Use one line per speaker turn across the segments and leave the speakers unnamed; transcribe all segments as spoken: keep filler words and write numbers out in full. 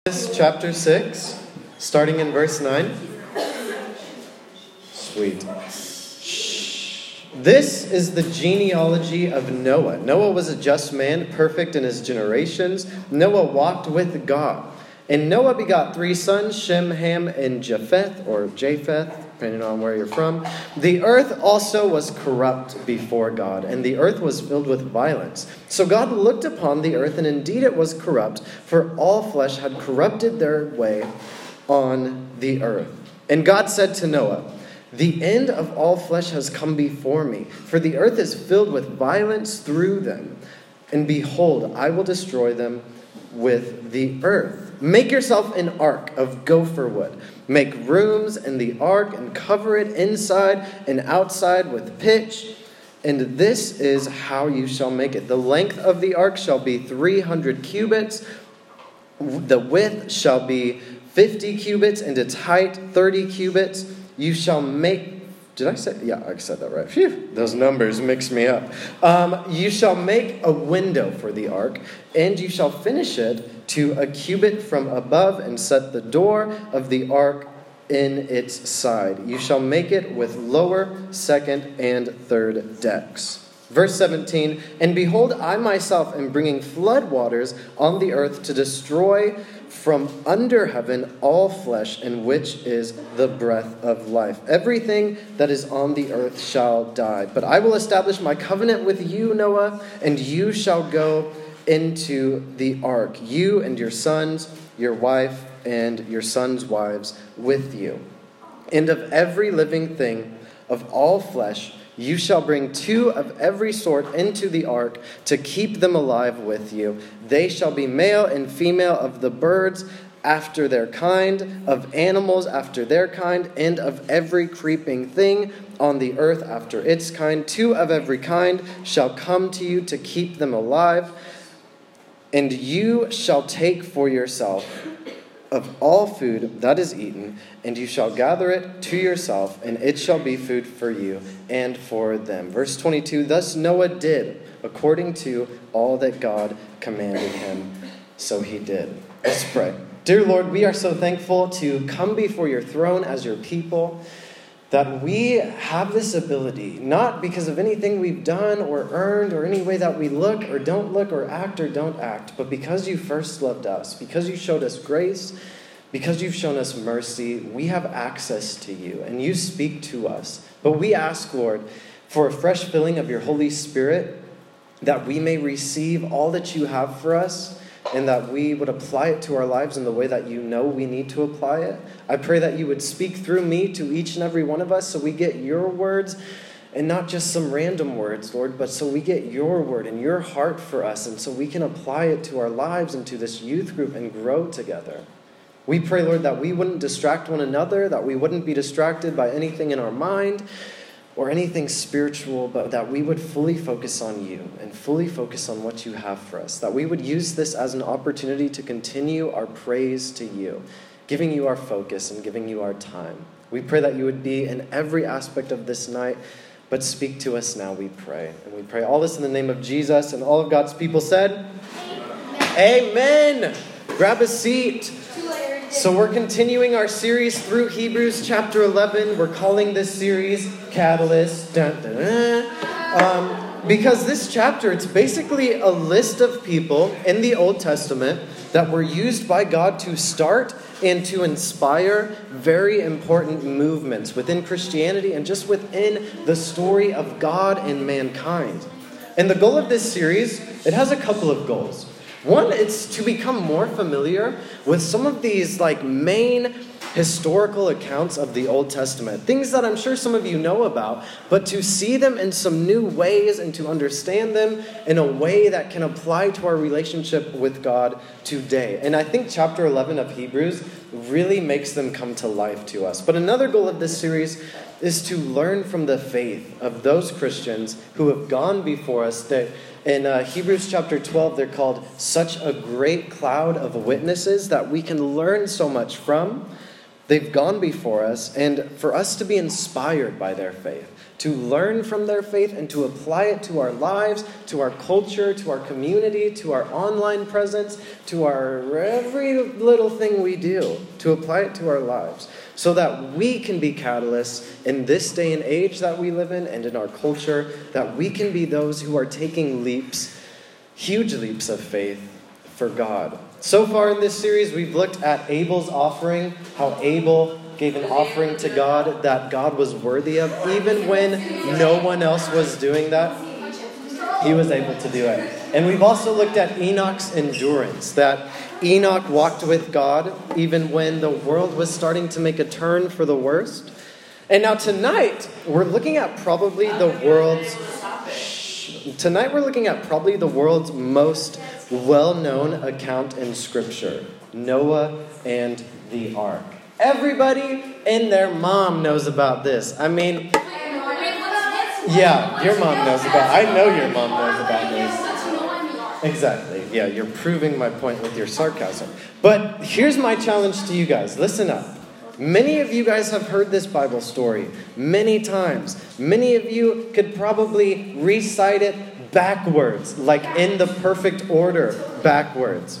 Genesis chapter six, starting in verse nine. Sweet. This is the genealogy of Noah. Noah was a just man, perfect in his generations. Noah walked with God. And Noah begot three sons, Shem, Ham, and Japheth, or Japheth, depending on where you're from. The earth also was corrupt before God, and the earth was filled with violence. So God looked upon the earth, and indeed it was corrupt, for all flesh had corrupted their way on the earth. And God said to Noah, "The end of all flesh has come before me, for the earth is filled with violence through them. And behold, I will destroy them with the earth. Make yourself an ark of gopher wood. Make rooms in the ark and cover it inside and outside with pitch. And this is how you shall make it. The length of the ark shall be three hundred cubits. The width shall be fifty cubits, and its height thirty cubits. You shall make... Did I say? Yeah, I said that right. Phew, those numbers mix me up. Um, you shall make a window for the ark, and you shall finish it to a cubit from above, and set the door of the ark in its side. You shall make it with lower, second, and third decks." Verse seventeen, "And behold, I myself am bringing flood waters on the earth to destroy from under heaven all flesh, in which is the breath of life. Everything that is on the earth shall die. But I will establish my covenant with you, Noah, and you shall go into the ark, you and your sons, your wife, and your sons' wives with you. And of every living thing, of all flesh, you shall bring two of every sort into the ark to keep them alive with you. They shall be male and female, of the birds after their kind, of animals after their kind, and of every creeping thing on the earth after its kind. Two of every kind shall come to you to keep them alive. And you shall take for yourself of all food that is eaten, and you shall gather it to yourself, and it shall be food for you and for them." Verse twenty-two, "Thus Noah did according to all that God commanded him, so he did." Let's pray. Dear Lord, we are so thankful to come before your throne as your people, that we have this ability, not because of anything we've done or earned or any way that we look or don't look or act or don't act, but because you first loved us, because you showed us grace, because you've shown us mercy, we have access to you and you speak to us. But we ask, Lord, for a fresh filling of your Holy Spirit, that we may receive all that you have for us, and that we would apply it to our lives in the way that you know we need to apply it. I pray that you would speak through me to each and every one of us, so we get your words and not just some random words, Lord, but so we get your word and your heart for us, and so we can apply it to our lives and to this youth group and grow together. We pray, Lord, that we wouldn't distract one another, that we wouldn't be distracted by anything in our mind or anything spiritual, but that we would fully focus on you and fully focus on what you have for us, that we would use this as an opportunity to continue our praise to you, giving you our focus and giving you our time. We pray that you would be in every aspect of this night, but speak to us now, we pray. And we pray all this in the name of Jesus, and all of God's people said, Amen. Amen. Grab a seat. So we're continuing our series through Hebrews chapter eleven. We're calling this series Catalyst. Dun, dun, dun. Um, because this chapter, it's basically a list of people in the Old Testament that were used by God to start and to inspire very important movements within Christianity and just within the story of God and mankind. And the goal of this series, it has a couple of goals. One, it's to become more familiar with some of these like main historical accounts of the Old Testament. Things that I'm sure some of you know about, but to see them in some new ways and to understand them in a way that can apply to our relationship with God today. And I think chapter eleven of Hebrews really makes them come to life to us. But another goal of this series is to learn from the faith of those Christians who have gone before us. That in uh, Hebrews chapter twelve, they're called such a great cloud of witnesses that we can learn so much from, They've gone before us, and for us to be inspired by their faith, to learn from their faith and to apply it to our lives, to our culture, to our community, to our online presence, to our every little thing we do, to apply it to our lives, so that we can be catalysts in this day and age that we live in and in our culture, that we can be those who are taking leaps, huge leaps of faith for God. So far in this series, we've looked at Abel's offering, how Abel gave an offering to God that God was worthy of. Even when no one else was doing that, he was able to do it. And we've also looked at Enoch's endurance, that Enoch walked with God even when the world was starting to make a turn for the worst. And now tonight, we're looking at probably the world's... Tonight we're looking at probably the world's most well-known account in Scripture, Noah and the Ark. Everybody and their mom knows about this. I mean, yeah, your mom knows about it. I know your mom knows about this. Exactly. Yeah, you're proving my point with your sarcasm. But here's my challenge to you guys. Listen up. Many of you guys have heard this Bible story many times. Many of you could probably recite it backwards, like in the perfect order, backwards.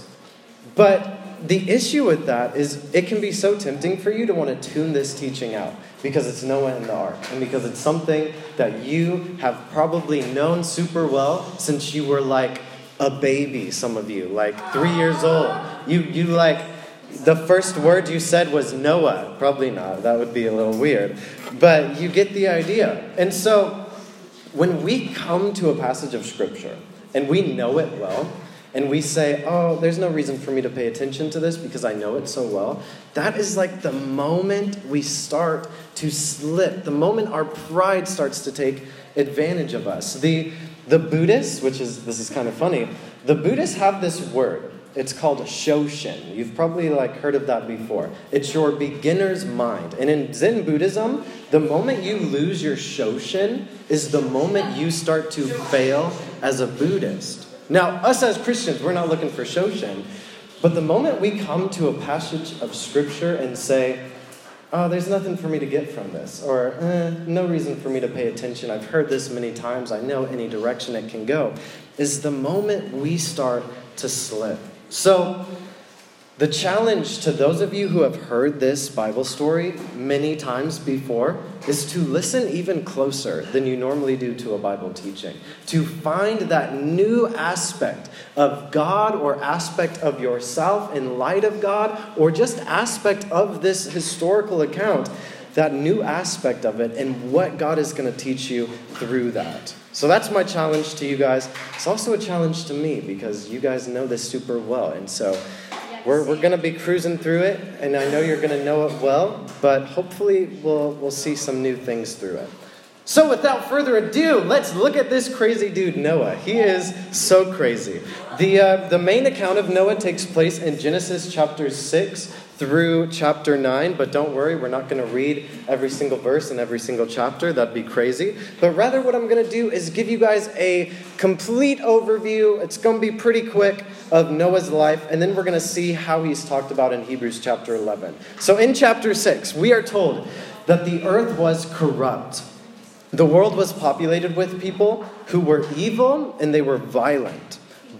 But the issue with that is it can be so tempting for you to want to tune this teaching out because it's Noah and the Ark, and because it's something that you have probably known super well since you were like a baby, some of you, like three years old. You, you like... The first word you said was Noah. Probably not. That would be a little weird. But you get the idea. And so when we come to a passage of Scripture and we know it well, and we say, oh, there's no reason for me to pay attention to this because I know it so well, that is like the moment we start to slip, the moment our pride starts to take advantage of us. The, the Buddhists, which is, this is kind of funny, the Buddhists have this word. It's called Shoshin. You've probably like heard of that before. It's your beginner's mind. And in Zen Buddhism, the moment you lose your Shoshin is the moment you start to fail as a Buddhist. Now, us as Christians, we're not looking for Shoshin. But the moment we come to a passage of Scripture and say, oh, there's nothing for me to get from this, or eh, no reason for me to pay attention, I've heard this many times, I know any direction it can go, is the moment we start to slip. So, the challenge to those of you who have heard this Bible story many times before is to listen even closer than you normally do to a Bible teaching. To find that new aspect of God or aspect of yourself in light of God, or just aspect of this historical account, that new aspect of it and what God is going to teach you through that. So that's my challenge to you guys. It's also a challenge to me because you guys know this super well. And so we're we're going to be cruising through it, and I know you're going to know it well, but hopefully we'll we'll see some new things through it. So without further ado, let's look at this crazy dude, Noah. He is so crazy. The uh, the main account of Noah takes place in Genesis chapter six through chapter nine, but don't worry, we're not going to read every single verse in every single chapter. That'd be crazy. But rather what I'm going to do is give you guys a complete overview. It's going to be pretty quick of Noah's life, and then we're going to see how he's talked about in Hebrews chapter eleven. So in chapter six, we are told that the earth was corrupt. The world was populated with people who were evil and they were violent.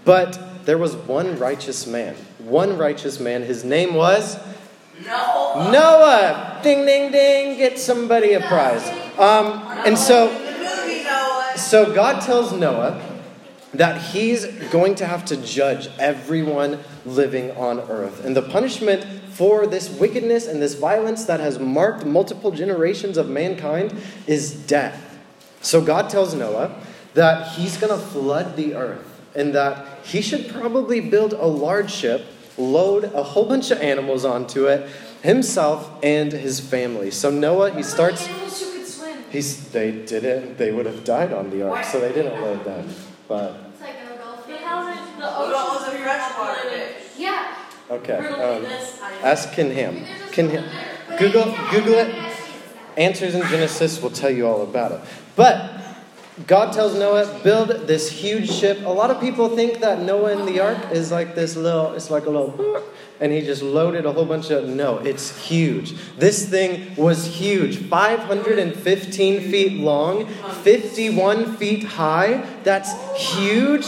But there was one righteous man. One righteous man. His name was Noah. Noah. Ding, ding, ding. Get somebody a prize. Um, and so, so God tells Noah that he's going to have to judge everyone living on earth. And the punishment for this wickedness and this violence that has marked multiple generations of mankind is death. So God tells Noah that he's going to flood the earth and that he should probably build a large ship, load a whole bunch of animals onto it, himself and his family. So Noah, he starts... He's, they didn't, they would have died on the ark, so they didn't load them. But...
It's like a dolphin. The ocean is freshwater fish. Yeah.
Okay. Um, ask Kinham. Kinham. Google, Google it. Answers in Genesis will tell you all about it. But God tells Noah, build this huge ship. A lot of people think that Noah in the ark is like this little, it's like a little, and he just loaded a whole bunch of, no, it's huge. This thing was huge. five hundred fifteen feet long, fifty-one feet high. That's huge.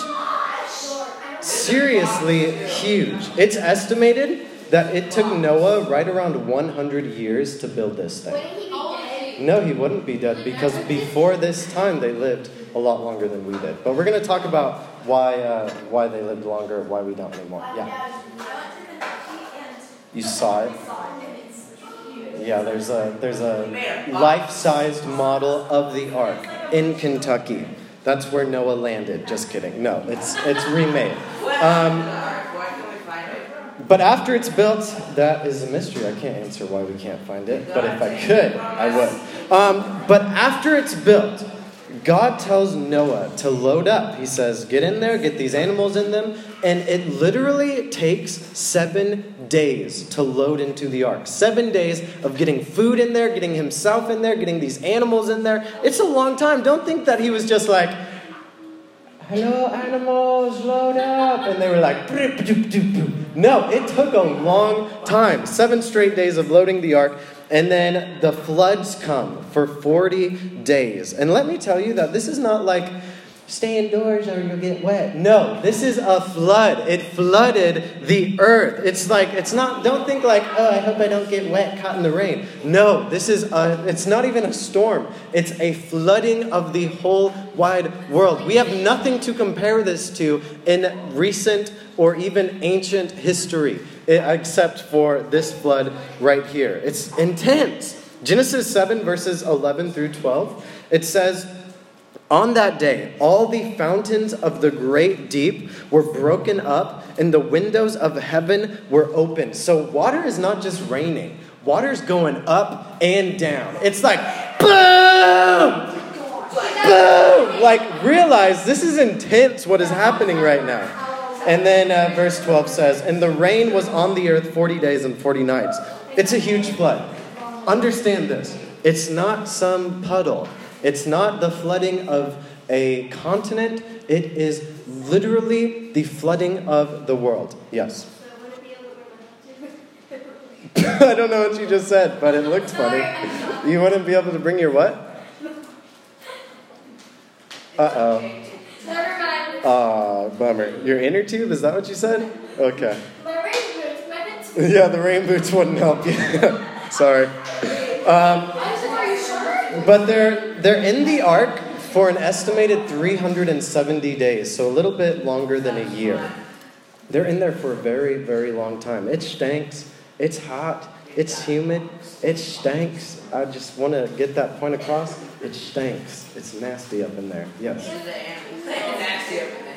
Seriously huge. It's estimated that it took Noah right around one hundred years to build this thing. No, he wouldn't be dead because before this time they lived a lot longer than we did. But we're going to talk about why uh, why they lived longer, why we don't anymore. Yeah. You saw it? Yeah, there's a there's a life-sized model of the ark in Kentucky. That's where Noah landed. Just kidding. No, it's it's remade. Um, But after it's built, that is a mystery. I can't answer why we can't find it. But if I could, I would. Um, but after it's built, God tells Noah to load up. He says, get in there, get these animals in them. And it literally takes seven days to load into the ark. Seven days of getting food in there, getting himself in there, getting these animals in there. It's a long time. Don't think that he was just like, hello, animals, load up. And they were like, no, it took a long time. Seven straight days of loading the ark. And then the floods come for forty days. And let me tell you that this is not like, stay indoors or you'll get wet. No, this is a flood. It flooded the earth. It's like, it's not, don't think like, oh, I hope I don't get wet caught in the rain. No, this is a, it's not even a storm. It's a flooding of the whole wide world. We have nothing to compare this to in recent or even ancient history, except for this flood right here. It's intense. Genesis seven, verses eleven through twelve, it says, on that day, all the fountains of the great deep were broken up, and the windows of heaven were opened. So water is not just raining. Water's going up and down. It's like, boom! Boom! Like, realize this is intense what is happening right now. And then uh, verse twelve says, and the rain was on the earth forty days and forty nights. It's a huge flood. Understand this. It's not some puddle. It's not the flooding of a continent. It is literally the flooding of the world. Yes. I don't know what you just said, but it looked funny. You wouldn't be able to bring your what? Uh-oh. Aw, bummer. Your inner tube? Is that what you said? Okay.
My rain boots wouldn't.
Yeah, the rain boots wouldn't help you. Sorry. Um, but they're they're in the ark for an estimated three hundred seventy days, so a little bit longer than a year. They're in there for a very, very long time. It stinks. It's hot. It's humid. It stinks. I just want to get that point across. It stinks. It's nasty up in there. Yes.
Nasty up in there.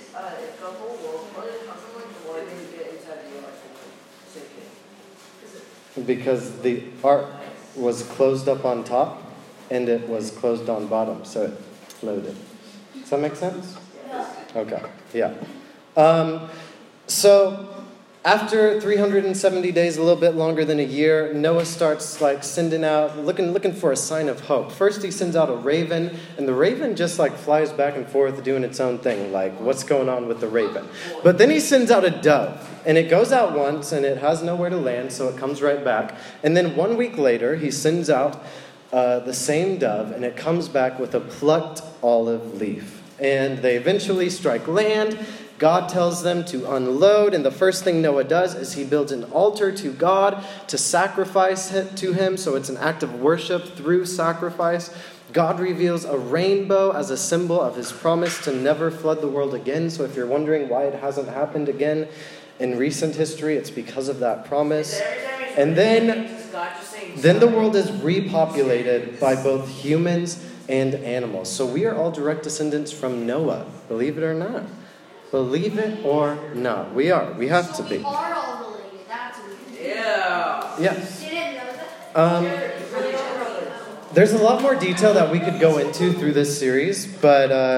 Because the ark was closed up on top and it was closed on bottom, so it floated. Does that make sense? Okay. Yeah. Um, so after three hundred seventy days, a little bit longer than a year, Noah starts like sending out, looking looking for a sign of hope. First he sends out a raven, and the raven just like flies back and forth doing its own thing, like what's going on with the raven? But then he sends out a dove, and it goes out once, and it has nowhere to land, so it comes right back. And then one week later, he sends out uh, the same dove, and it comes back with a plucked olive leaf. And they eventually strike land. God tells them to unload, and the first thing Noah does is he builds an altar to God to sacrifice to him, so it's an act of worship through sacrifice. God reveals a rainbow as a symbol of his promise to never flood the world again. So if you're wondering why it hasn't happened again in recent history, it's because of that promise. And then, then the world is repopulated by both humans and animals. So we are all direct descendants from Noah, believe it or not. Believe it or not. We are. We have to be.
We are all related. That's weird.
Yeah.
You
Yes.
didn't know that?
Um, there's a lot more detail that we could go into through this series, but uh,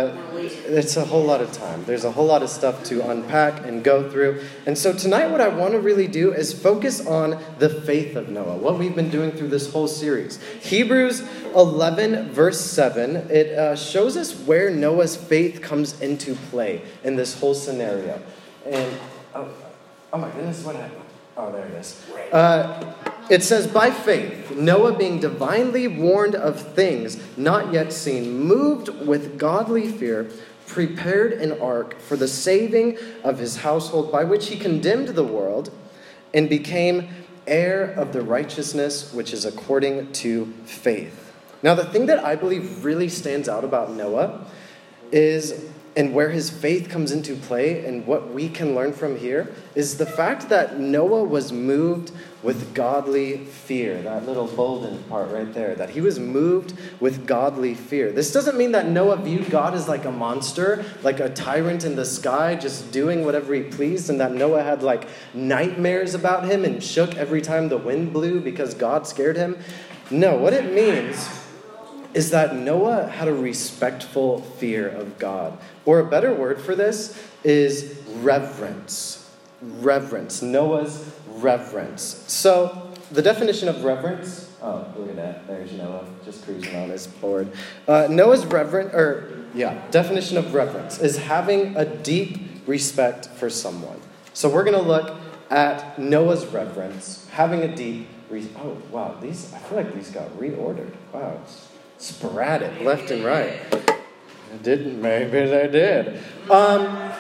it's a whole lot of time. There's a whole lot of stuff to unpack and go through. And so tonight what I want to really do is focus on the faith of Noah, what we've been doing through this whole series. Hebrews eleven, verse seven, it uh, shows us where Noah's faith comes into play in this whole scenario. And, oh, oh my goodness, what happened? Oh, there it is. Uh, it says, by faith, Noah being divinely warned of things not yet seen, moved with godly fear, prepared an ark for the saving of his household, by which he condemned the world and became heir of the righteousness which is according to faith. Now, the thing that I believe really stands out about Noah is, and where his faith comes into play and what we can learn from here, is the fact that Noah was moved with godly fear. That little boldened part right there, that he was moved with godly fear. This doesn't mean that Noah viewed God as like a monster, like a tyrant in the sky, just doing whatever he pleased, and that Noah had like nightmares about him and shook every time the wind blew because God scared him. No, what it means is that Noah had a respectful fear of God. Or a better word for this is reverence. Reverence. Noah's reverence. So, the definition of reverence... Oh, look at that. There's Noah, just cruising on his board. Uh, Noah's reverence, or, yeah, definition of reverence is having a deep respect for someone. So we're going to look at Noah's reverence, having a deep... Re- oh, wow, these, I feel like these got reordered. Wow, it's sporadic, left and right. I didn't, maybe they did. Um,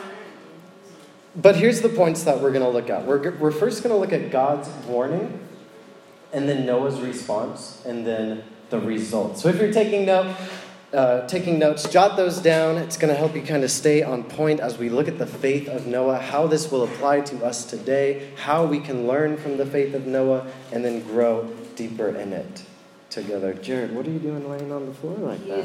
but here's the points that we're going to look at. We're, we're first going to look at God's warning, and then Noah's response, and then the results. So if you're taking note, uh, taking notes, jot those down. It's going to help you kind of stay on point as we look at the faith of Noah, how this will apply to us today, how we can learn from the faith of Noah, and then grow deeper in it together. Jared, what are you doing laying on the floor like that?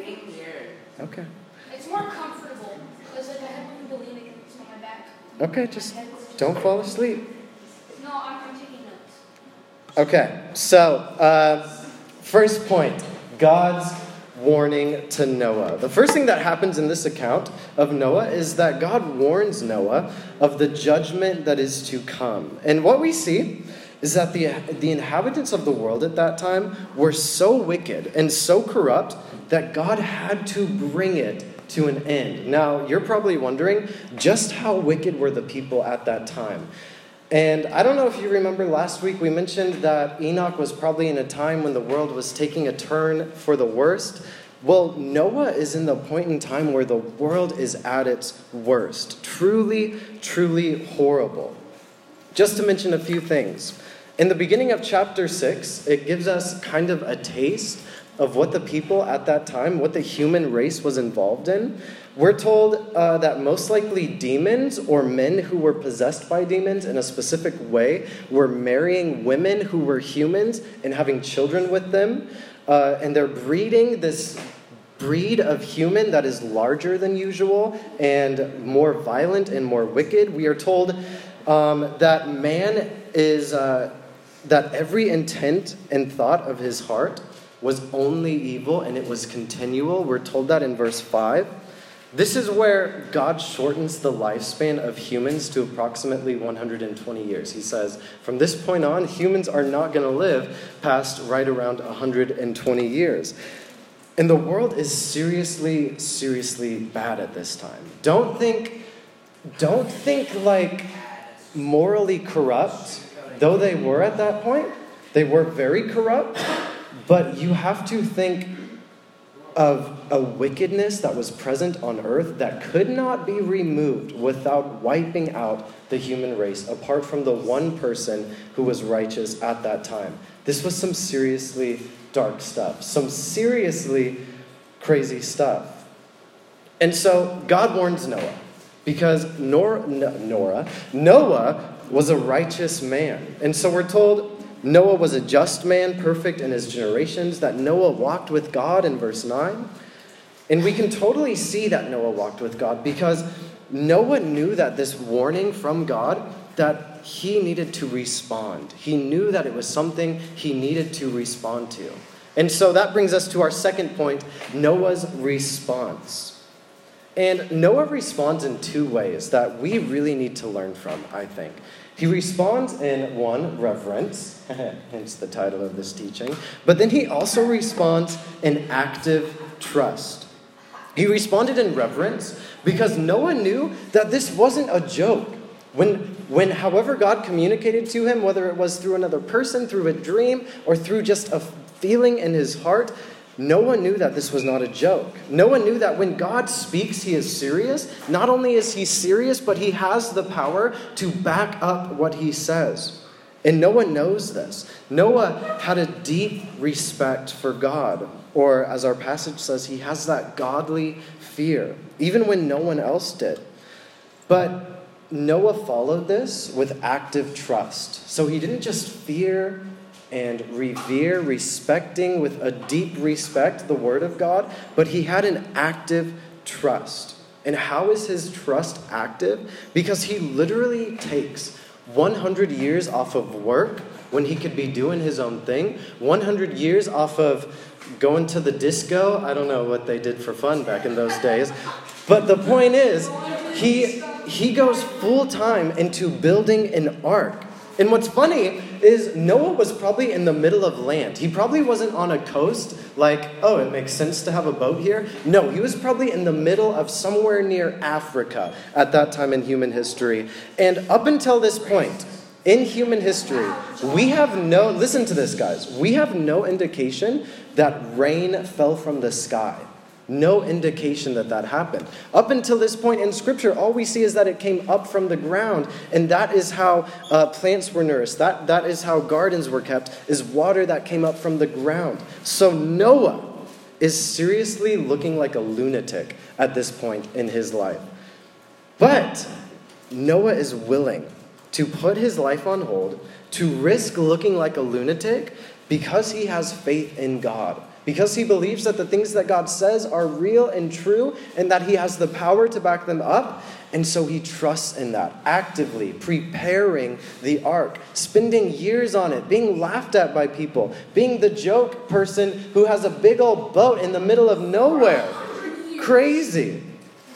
Okay.
It's more comfortable because like I have one to lean against on my back.
Okay, just don't fall asleep.
No, I'm, I'm taking notes.
Okay, so uh, first point, God's warning to Noah. The first thing that happens in this account of Noah is that God warns Noah of the judgment that is to come. And what we see is that the, the inhabitants of the world at that time were so wicked and so corrupt that God had to bring it to an end. Now, you're probably wondering, just how wicked were the people at that time? And I don't know if you remember last week, we mentioned that Enoch was probably in a time when the world was taking a turn for the worst. Well, Noah is in the point in time where the world is at its worst. Truly, truly horrible. Just to mention a few things. In the beginning of chapter six, it gives us kind of a taste of what the people at that time, what the human race was involved in. We're told uh, that most likely demons or men who were possessed by demons in a specific way were marrying women who were humans and having children with them. Uh, and they're breeding this breed of human that is larger than usual and more violent and more wicked. We are told um, that man is, uh, that every intent and thought of his heart was only evil, and it was continual. We're told that in verse five. This is where God shortens the lifespan of humans to approximately one hundred twenty years. He says, from this point on, humans are not going to live past right around one hundred twenty years. And the world is seriously, seriously bad at this time. Don't think, don't think like morally corrupt, though they were at that point. They were very corrupt. But you have to think of a wickedness that was present on earth that could not be removed without wiping out the human race, apart from the one person who was righteous at that time. This was some seriously dark stuff, some seriously crazy stuff. And so God warns Noah, because Nor- no, Nora, Noah was a righteous man. And so we're told Noah was a just man, perfect in his generations, that Noah walked with God in verse nine. And we can totally see that Noah walked with God because Noah knew that this warning from God, that he needed to respond. He knew that it was something he needed to respond to. And so that brings us to our second point, Noah's response. And Noah responds in two ways that we really need to learn from, I think. He responds in, one, reverence, hence the title of this teaching, but then he also responds in active trust. He responded in reverence because Noah knew that this wasn't a joke. When, when, however God communicated to him, whether it was through another person, through a dream, or through just a feeling in his heart, Noah knew that this was not a joke. Noah knew that when God speaks, he is serious. Not only is he serious, but he has the power to back up what he says. And Noah knows this. Noah had a deep respect for God. Or as our passage says, he has that godly fear, even when no one else did. But Noah followed this with active trust. So he didn't just fear and revere, respecting with a deep respect the word of God, but he had an active trust. And how is his trust active? Because he literally takes one hundred years off of work when he could be doing his own thing, one hundred years off of going to the disco. I don't know what they did for fun back in those days. But the point is, he he goes full time into building an ark. And what's funny is Noah was probably in the middle of land. He probably wasn't on a coast like, oh, it makes sense to have a boat here. No, he was probably in the middle of somewhere near Africa at that time in human history. And up until this point, in human history, we have no, listen to this, guys, we have no indication that rain fell from the sky. No indication that that happened. Up until this point in Scripture, all we see is that it came up from the ground, and that is how uh, plants were nourished. That, that is how gardens were kept, is water that came up from the ground. So Noah is seriously looking like a lunatic at this point in his life. But Noah is willing to put his life on hold, to risk looking like a lunatic, because he has faith in God. Because he believes that the things that God says are real and true, and that he has the power to back them up. And so he trusts in that, actively preparing the ark, spending years on it, being laughed at by people, being the joke person who has a big old boat in the middle of nowhere. Crazy.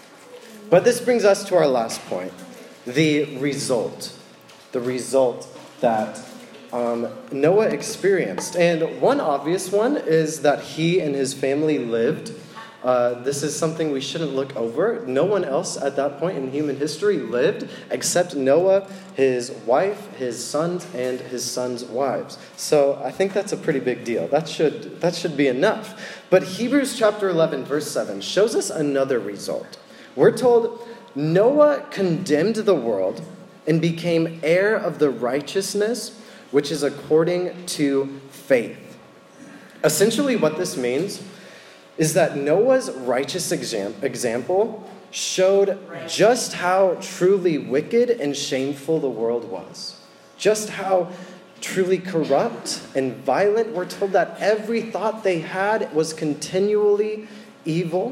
But this brings us to our last point, the result. The result that Um, Noah experienced. And one obvious one is that he and his family lived. Uh, this is something we shouldn't look over. No one else at that point in human history lived except Noah, his wife, his sons, and his sons' wives. So I think that's a pretty big deal. That should, that should be enough. But Hebrews chapter eleven, verse seven shows us another result. We're told Noah condemned the world and became heir of the righteousness which is according to faith. Essentially what this means is that Noah's righteous exam- example showed just how truly wicked and shameful the world was. Just how truly corrupt and violent. We're told that every thought they had was continually evil.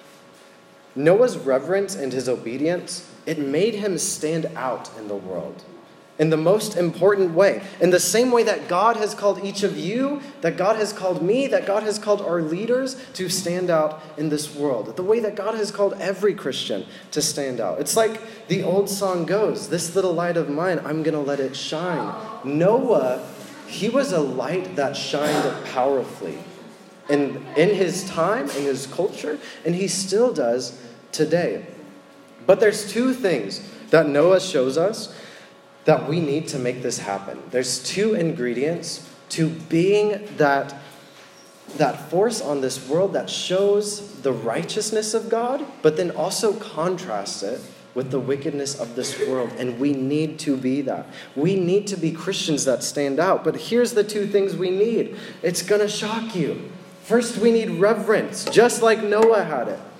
Noah's reverence and his obedience, it made him stand out in the world in the most important way. In the same way that God has called each of you, that God has called me, that God has called our leaders to stand out in this world. The way that God has called every Christian to stand out. It's like the old song goes, this little light of mine, I'm going to let it shine. Noah, he was a light that shined powerfully in, in his time, in his culture, and he still does today. But there's two things that Noah shows us that we need to make this happen. There's two ingredients to being that, that force on this world that shows the righteousness of God, but then also contrasts it with the wickedness of this world. And we need to be that. We need to be Christians that stand out. But here's the two things we need. It's going to shock you. First, we need reverence, just like Noah had it.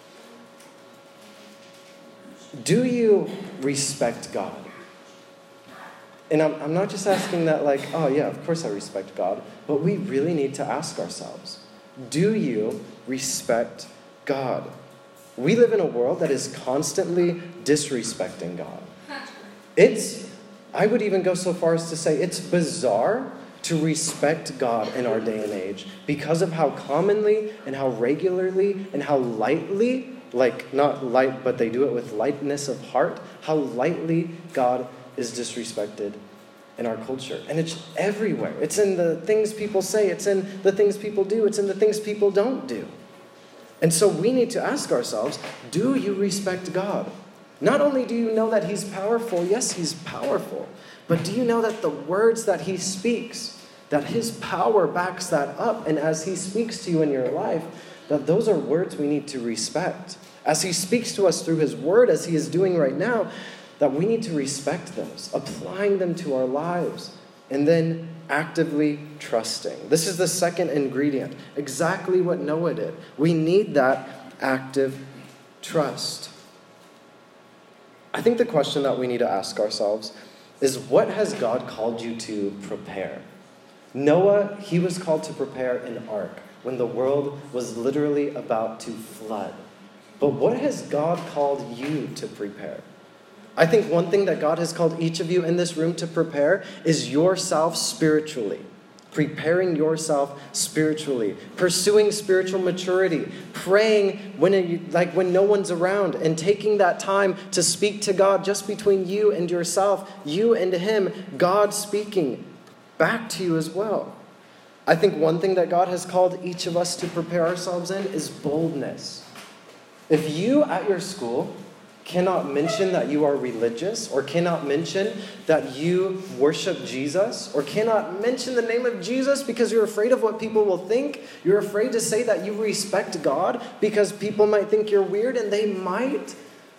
Do you respect God? And I'm, I'm not just asking that like, oh yeah, of course I respect God. But we really need to ask ourselves, do you respect God? We live in a world that is constantly disrespecting God. It's, I would even go so far as to say it's bizarre to respect God in our day and age because of how commonly and how regularly and how lightly like, not light, but they do it with lightness of heart, how lightly God is disrespected in our culture. And it's everywhere. It's in the things people say. It's in the things people do. It's in the things people don't do. And so we need to ask ourselves, do you respect God? Not only do you know that he's powerful, yes, he's powerful, but do you know that the words that he speaks, that his power backs that up, and as he speaks to you in your life, that those are words we need to respect. As he speaks to us through his word, as he is doing right now, that we need to respect those, applying them to our lives, and then actively trusting. This is the second ingredient, exactly what Noah did. We need that active trust. I think the question that we need to ask ourselves is, what has God called you to prepare? Noah, he was called to prepare an ark when the world was literally about to flood. But what has God called you to prepare? I think one thing that God has called each of you in this room to prepare is yourself spiritually. Preparing yourself spiritually, pursuing spiritual maturity, praying when it, like when no one's around, and taking that time to speak to God just between you and yourself, you and him, God speaking back to you as well. I think one thing that God has called each of us to prepare ourselves in is boldness. If you at your school cannot mention that you are religious, or cannot mention that you worship Jesus, or cannot mention the name of Jesus because you're afraid of what people will think, you're afraid to say that you respect God because people might think you're weird, and they might.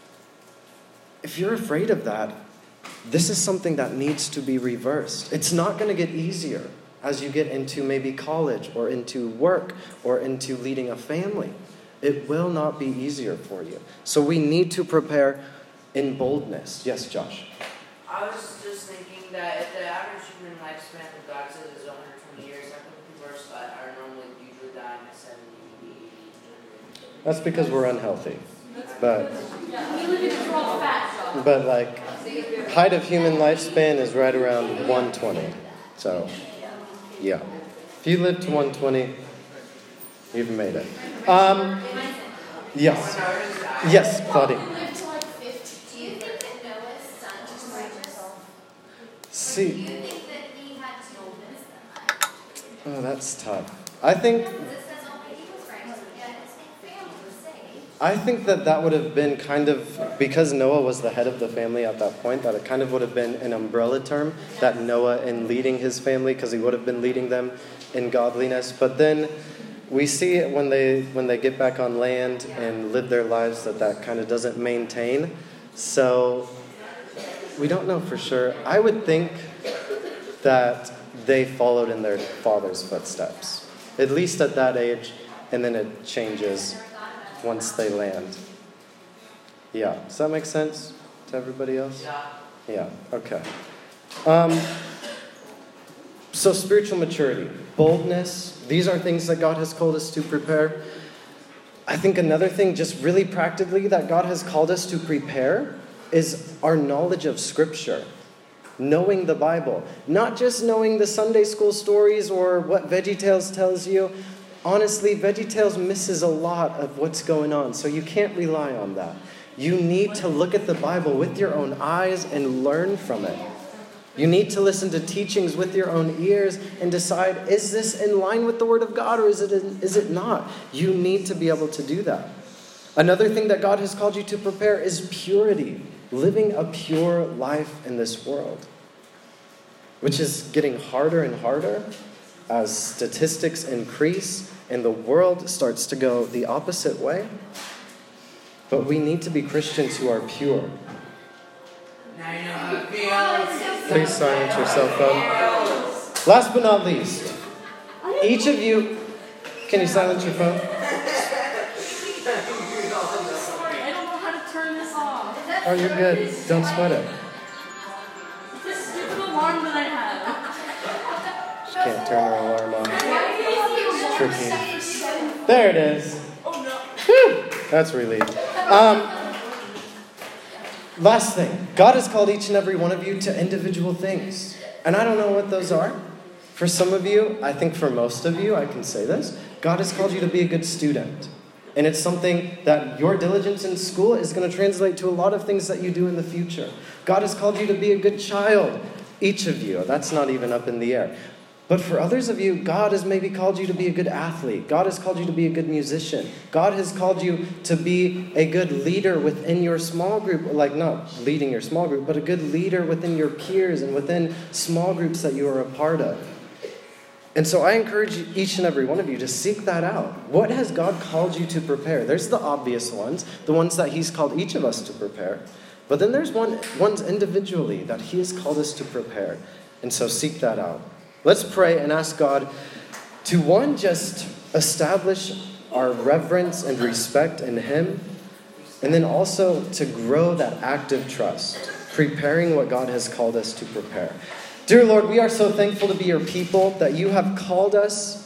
If you're afraid of that, this is something that needs to be reversed. It's not going to get easier as you get into maybe college, or into work, or into leading a family. It will not be easier for you. So we need to prepare in boldness. Yes, Josh?
I was just thinking that if the average human lifespan of God says is one hundred twenty years, how come people are, are normally usually dying at seventy, eighty, ninety?
That's because we're unhealthy. But,
We live in a world fast.
but like, height of human lifespan is right around one twenty. So, yeah. If you live to one twenty, you've made it. Um, yes. Yes, Claudia.
Do you think that Noah's son was righteous?
See.
Do you think that he had to miss them?
Oh, that's tough. I think.
Because it says only he was righteous, yet his family was saved.
I think that that would have been kind of, because Noah was the head of the family at that point, that it kind of would have been an umbrella term, that Noah in leading his family, because he would have been leading them in godliness. But then we see when they when they get back on land and live their lives that that kind of doesn't maintain. So we don't know for sure. I would think that they followed in their father's footsteps, at least at that age, and then it changes once they land. Yeah, does that make sense to everybody else?
Yeah.
Yeah, okay. Um, so spiritual maturity, boldness, these are things that God has called us to prepare. I think another thing, just really practically, that God has called us to prepare is our knowledge of Scripture. Knowing the Bible. Not just knowing the Sunday school stories or what VeggieTales tells you. Honestly, VeggieTales misses a lot of what's going on, so you can't rely on that. You need to look at the Bible with your own eyes and learn from it. You need to listen to teachings with your own ears and decide, is this in line with the Word of God or is it is it not? You need to be able to do that. Another thing that God has called you to prepare is purity. Living a pure life in this world, which is getting harder and harder as statistics increase and the world starts to go the opposite way. But we need to be Christians who are pure.
Now you know how it feels.
Please silence your cell phone. Last but not least, each of you, can you silence your phone?
I don't know how to turn this off.
Oh, you're good. Don't sweat it.
This stupid alarm that I have.
She can't turn her alarm on.
It's
Tricky. There it is.
Oh no.
Whew. That's a relief. Um, last thing. God has called each and every one of you to individual things. And I don't know what those are. For some of you, I think for most of you, I can say this. God has called you to be a good student. And it's something that your diligence in school is going to translate to a lot of things that you do in the future. God has called you to be a good child. Each of you. That's not even up in the air. But for others of you, God has maybe called you to be a good athlete. God has called you to be a good musician. God has called you to be a good leader within your small group. Like not leading your small group, but a good leader within your peers and within small groups that you are a part of. And so I encourage each and every one of you to seek that out. What has God called you to prepare? There's the obvious ones, the ones that he's called each of us to prepare. But then there's one ones individually that he has called us to prepare. And so seek that out. Let's pray and ask God to, one, just establish our reverence and respect in him, and then also to grow that active trust, preparing what God has called us to prepare. Dear Lord, we are so thankful to be your people, that you have called us,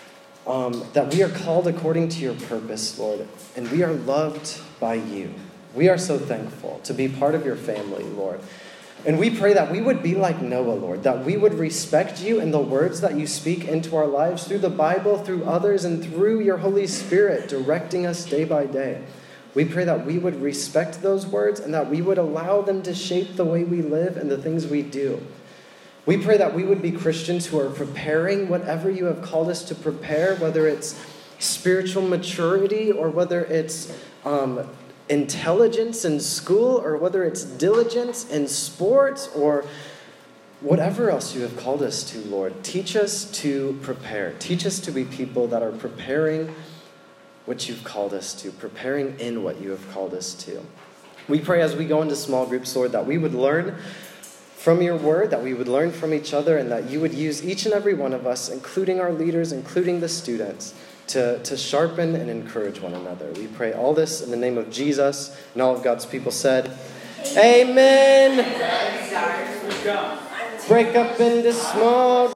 um, that we are called according to your purpose, Lord, and we are loved by you. We are so thankful to be part of your family, Lord. And we pray that we would be like Noah, Lord, that we would respect you and the words that you speak into our lives through the Bible, through others, and through your Holy Spirit directing us day by day. We pray that we would respect those words and that we would allow them to shape the way we live and the things we do. We pray that we would be Christians who are preparing whatever you have called us to prepare, whether it's spiritual maturity or whether it's um, intelligence in school or whether it's diligence in sports or whatever else you have called us to, Lord. Teach us to prepare. Teach us to be people that are preparing what you've called us to, preparing in what you have called us to. We pray as we go into small groups, Lord, that we would learn from your word, that we would learn from each other, and that you would use each and every one of us, including our leaders, including the students, to, to sharpen and encourage one another. We pray all this in the name of Jesus, and all of God's people said, Amen. Amen. Break up into small